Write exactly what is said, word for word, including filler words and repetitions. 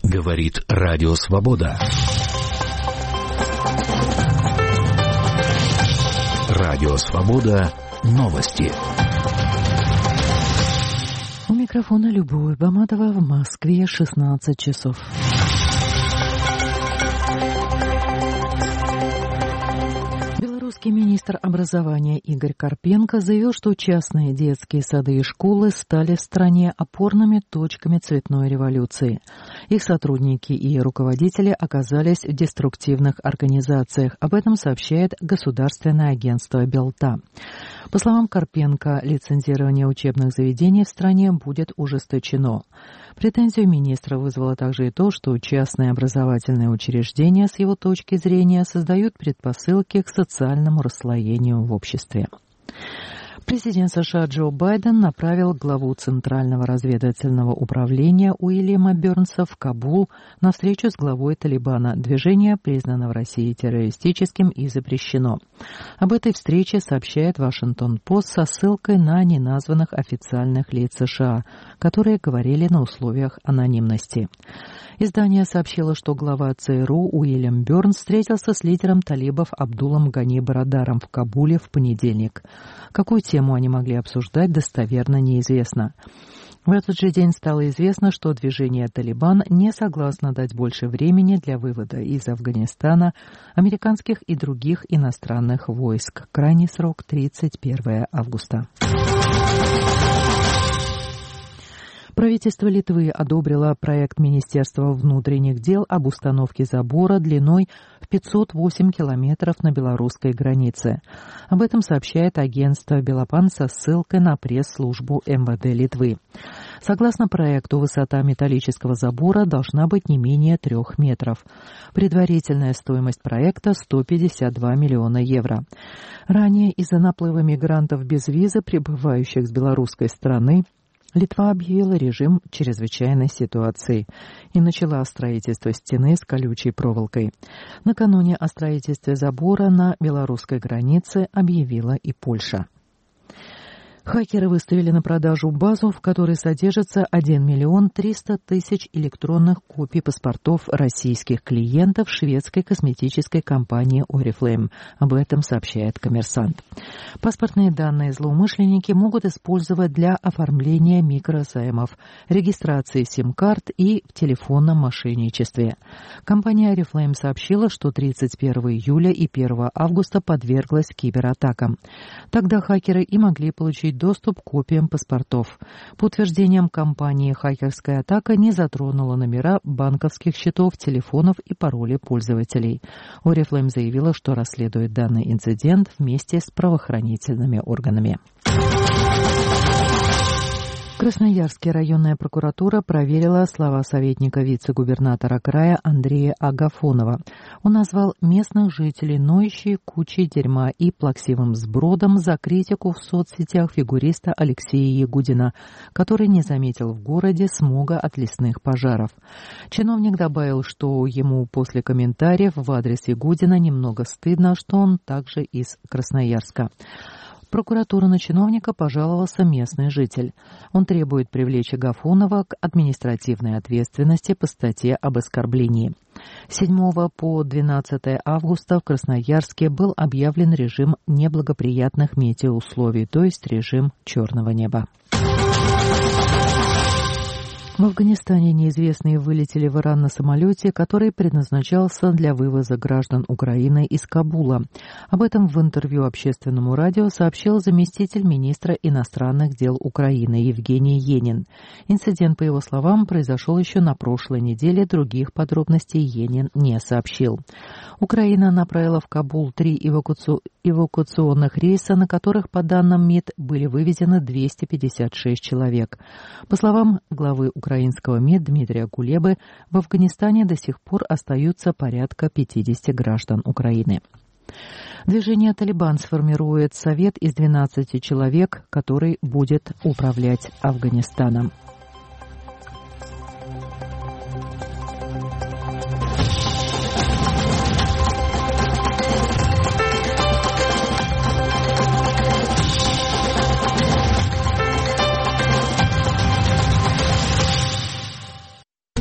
Говорит Радио Свобода. Радио Свобода. Новости. У микрофона Любовь Баматова, в Москве шестнадцать часов. Белорусский министр образования Игорь Карпенко заявил, что частные детские сады и школы стали в стране опорными точками цветной революции. Их сотрудники и руководители оказались в деструктивных организациях. Об этом сообщает государственное агентство Белта. По словам Карпенко, лицензирование учебных заведений в стране будет ужесточено. Претензию министра вызвало также и то, что частные образовательные учреждения, с его точки зрения, создают предпосылки к социальному расслоению в обществе. Президент США Джо Байден направил главу Центрального разведывательного управления Уильяма Бернса в Кабул на встречу с главой Талибана. Движение признано в России террористическим и запрещено. Об этой встрече сообщает Вашингтон-Пост со ссылкой на неназванных официальных лиц США, которые говорили на условиях анонимности. Издание сообщило, что глава ЦРУ Уильям Бернс встретился с лидером талибов Абдулом Гани Барадаром в Кабуле в понедельник. Какую тему они могли обсуждать, достоверно неизвестно. В этот же день стало известно, что движение «Талибан» не согласно дать больше времени для вывода из Афганистана американских и других иностранных войск. Крайний срок – тридцать первое августа. Правительство Литвы одобрило проект Министерства внутренних дел об установке забора длиной в пятьсот восемь километров на белорусской границе. Об этом сообщает агентство «Белопан» со ссылкой на пресс-службу эм вэ дэ Литвы. Согласно проекту, высота металлического забора должна быть не менее трех метров. Предварительная стоимость проекта – сто пятьдесят два миллиона евро. Ранее из-за наплыва мигрантов без визы, прибывающих с белорусской стороны, Литва объявила режим чрезвычайной ситуации и начала строительство стены с колючей проволокой. Накануне о строительстве забора на белорусской границе объявила и Польша. Хакеры выставили на продажу базу, в которой содержится один миллион триста тысяч электронных копий паспортов российских клиентов шведской косметической компании Oriflame. Об этом сообщает «Коммерсант». Паспортные данные злоумышленники могут использовать для оформления микрозаймов, регистрации сим-карт и в телефонном мошенничестве. Компания Oriflame сообщила, что тридцать первого июля и первого августа подверглась кибератакам. Тогда хакеры и могли получить доступ к копиям паспортов. По утверждениям компании, хакерская атака не затронула номера банковских счетов, телефонов и пароли пользователей. Oriflame заявила, что расследует данный инцидент вместе с правоохранительными органами. Красноярская районная прокуратура проверила слова советника вице-губернатора края Андрея Агафонова. Он назвал местных жителей ноющей кучей дерьма и плаксивым сбродом за критику в соцсетях фигуриста Алексея Ягудина, который не заметил в городе смога от лесных пожаров. Чиновник добавил, что ему после комментариев в адрес Ягудина немного стыдно, что он также из Красноярска. В прокуратуру на чиновника пожаловался местный житель. Он требует привлечь Агафонова к административной ответственности по статье об оскорблении. С седьмого по двенадцатое августа в Красноярске был объявлен режим неблагоприятных метеоусловий, то есть режим черного неба. В Афганистане неизвестные вылетели в Иран на самолете, который предназначался для вывоза граждан Украины из Кабула. Об этом в интервью общественному радио сообщил заместитель министра иностранных дел Украины Евгений Енин. Инцидент, по его словам, произошел еще на прошлой неделе, других подробностей Енин не сообщил. Украина направила в Кабул три эвакуаци... эвакуационных рейса, на которых, по данным МИД, были вывезены двести пятьдесят шесть человек. По словам главы украинского МИД Дмитрия Кулебы, в Афганистане до сих пор остаются порядка пятьдесят граждан Украины. Движение «Талибан» сформирует совет из двенадцати человек, который будет управлять Афганистаном.